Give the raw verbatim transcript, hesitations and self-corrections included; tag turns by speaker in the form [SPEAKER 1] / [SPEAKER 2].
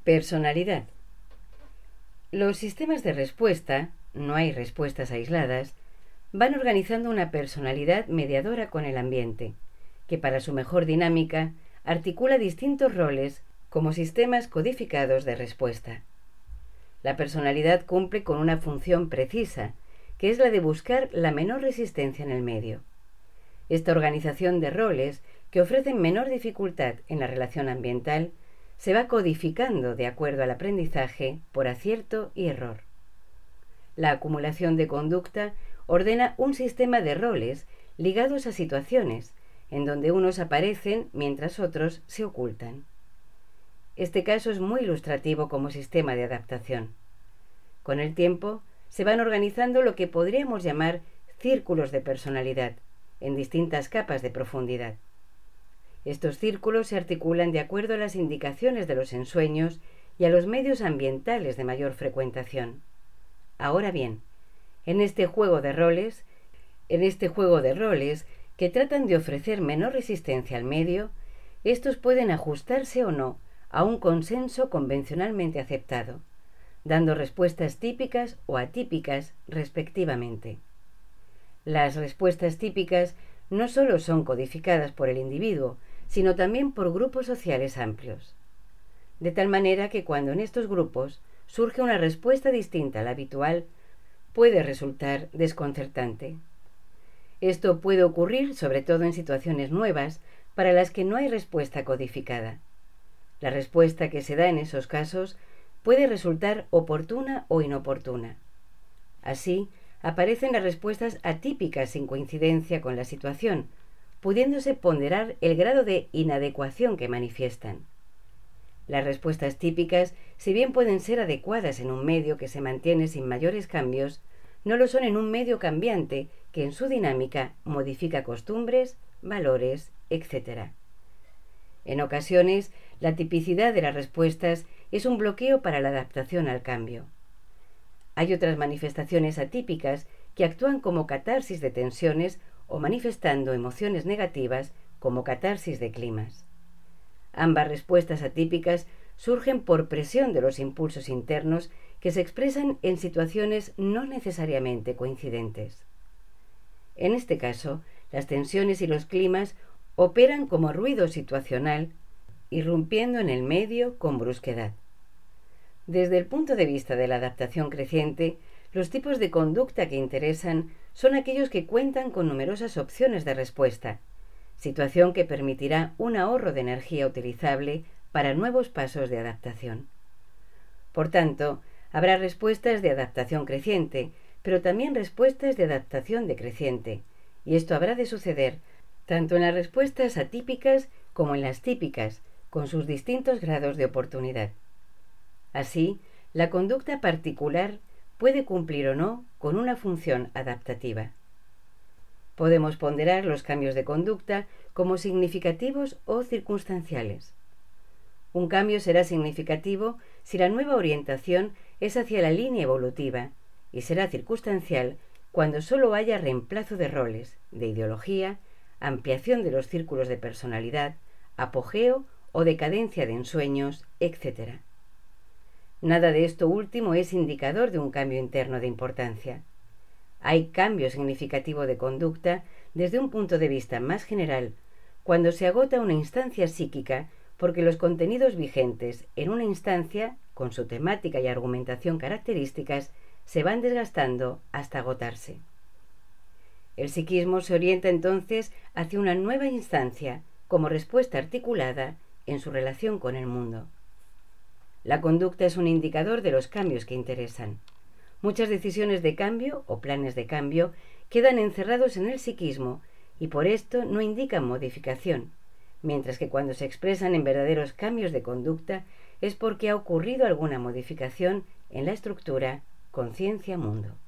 [SPEAKER 1] Personalidad. Los sistemas de respuesta, no hay respuestas aisladas, van organizando una personalidad mediadora con el ambiente, que para su mejor dinámica articula distintos roles como sistemas codificados de respuesta. La personalidad cumple con una función precisa, que es la de buscar la menor resistencia en el medio. Esta organización de roles, que ofrecen menor dificultad en la relación ambiental, se va codificando de acuerdo al aprendizaje por acierto y error. La acumulación de conducta ordena un sistema de roles ligados a situaciones, en donde unos aparecen mientras otros se ocultan. Este caso es muy ilustrativo como sistema de adaptación. Con el tiempo, se van organizando lo que podríamos llamar círculos de personalidad, en distintas capas de profundidad. Estos círculos se articulan de acuerdo a las indicaciones de los ensueños y a los medios ambientales de mayor frecuentación. Ahora bien, en este juego de roles, en este juego de roles que tratan de ofrecer menor resistencia al medio, estos pueden ajustarse o no a un consenso convencionalmente aceptado, dando respuestas típicas o atípicas respectivamente. Las respuestas típicas no solo son codificadas por el individuo, sino también por grupos sociales amplios. De tal manera que cuando en estos grupos surge una respuesta distinta a la habitual, puede resultar desconcertante. Esto puede ocurrir sobre todo en situaciones nuevas para las que no hay respuesta codificada. La respuesta que se da en esos casos puede resultar oportuna o inoportuna. Así, aparecen las respuestas atípicas sin coincidencia con la situación, pudiéndose ponderar el grado de inadecuación que manifiestan. Las respuestas típicas, si bien pueden ser adecuadas en un medio que se mantiene sin mayores cambios, no lo son en un medio cambiante que en su dinámica modifica costumbres, valores, etcétera. En ocasiones, la tipicidad de las respuestas es un bloqueo para la adaptación al cambio. Hay otras manifestaciones atípicas que actúan como catarsis de tensiones o manifestando emociones negativas como catarsis de climas. Ambas respuestas atípicas surgen por presión de los impulsos internos que se expresan en situaciones no necesariamente coincidentes. En este caso, las tensiones y los climas operan como ruido situacional, irrumpiendo en el medio con brusquedad. Desde el punto de vista de la adaptación creciente, los tipos de conducta que interesan son aquellos que cuentan con numerosas opciones de respuesta, situación que permitirá un ahorro de energía utilizable para nuevos pasos de adaptación. Por tanto, habrá respuestas de adaptación creciente, pero también respuestas de adaptación decreciente, y esto habrá de suceder tanto en las respuestas atípicas como en las típicas, con sus distintos grados de oportunidad. Así, la conducta particular puede cumplir o no con una función adaptativa. Podemos ponderar los cambios de conducta como significativos o circunstanciales. Un cambio será significativo si la nueva orientación es hacia la línea evolutiva y será circunstancial cuando solo haya reemplazo de roles, de ideología, ampliación de los círculos de personalidad, apogeo o decadencia de ensueños, etcétera. Nada de esto último es indicador de un cambio interno de importancia. Hay cambio significativo de conducta desde un punto de vista más general, cuando se agota una instancia psíquica porque los contenidos vigentes en una instancia, con su temática y argumentación características, se van desgastando hasta agotarse. El psiquismo se orienta entonces hacia una nueva instancia como respuesta articulada en su relación con el mundo. La conducta es un indicador de los cambios que interesan. Muchas decisiones de cambio o planes de cambio quedan encerrados en el psiquismo y por esto no indican modificación, mientras que cuando se expresan en verdaderos cambios de conducta es porque ha ocurrido alguna modificación en la estructura conciencia-mundo.